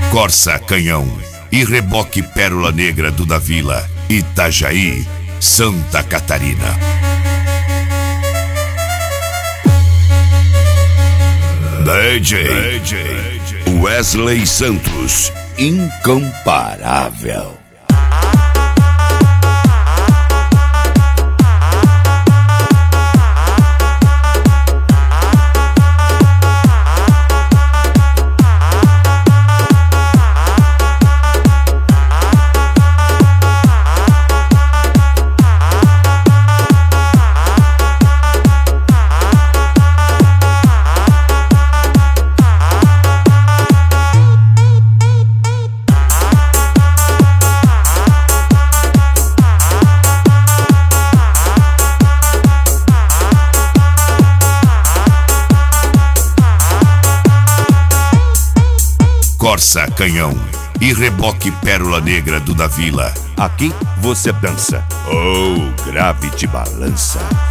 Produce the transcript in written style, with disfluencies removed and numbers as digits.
Corsa Canhão e reboque Pérola Negra do da Vila, Itajaí, Santa Catarina. DJ Wesley Santos, incomparável. Corsa Canhão e reboque Pérola Negra do da Vila. Aqui você dança, grave de balança.